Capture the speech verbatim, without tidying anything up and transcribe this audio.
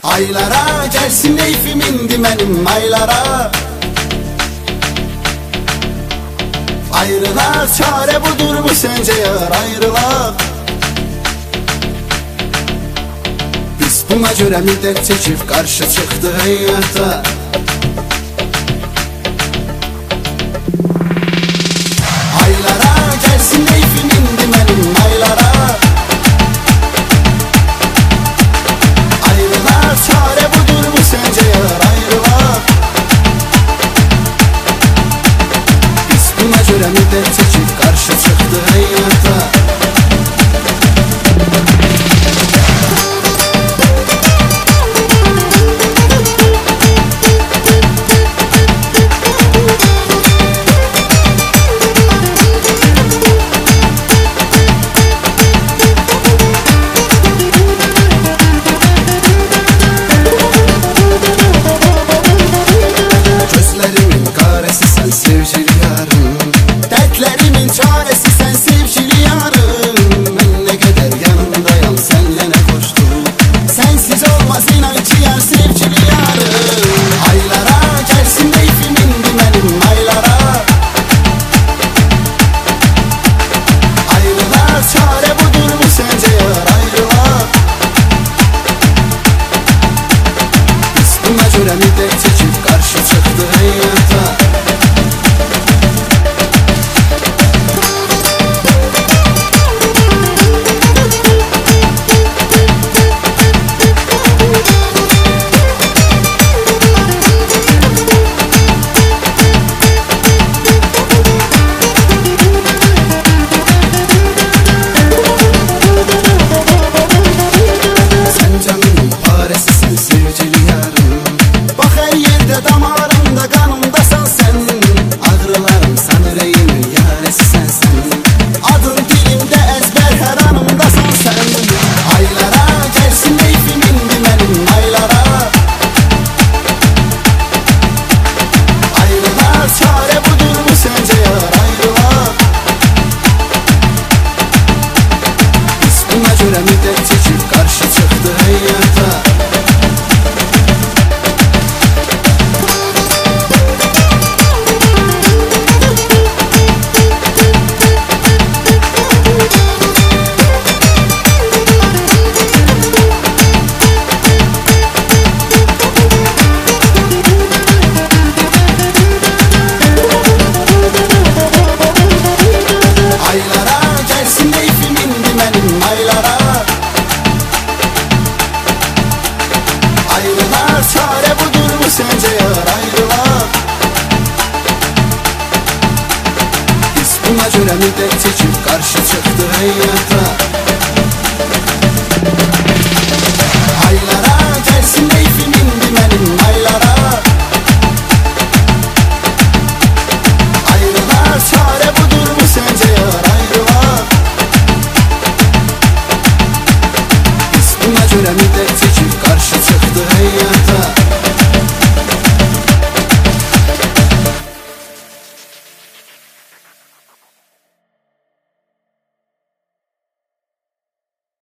Aylara gəlsin eyfim indi mənim aylara. Ayrılar çare budur mu sence yar, ayrılar. Biz buna görə müddət çəkib qarşı çıxdı həyata. Aylara gəlsin eyfim indi mənim aylara. Ayrılar çare budur mu sence yar, ayrılar. Biz buna görə müddət çəkib qarşı çıxdı həyata. Sevgili yarım, dertlerimin çaresi sen sevgili yarım. Ben ne kadar yanındayım, senle ne koştum. Sensiz olmaz inan ki yar sevgili yarım. Aylara gelsin eyfim indi benim aylara. Ayrılar çare budur mu sence yar, ayrılar. Biz buna göre müddət çekip karşı çıktı hayata. Müddət çəkib qarşı çıxdı həyata. Aylara gəlsin eyfim indi mənim aylara. Ayrılar çare budur mu sence yar, ayrılar. Biz buna görə müddət çəkib qarşı çıxdı həyata.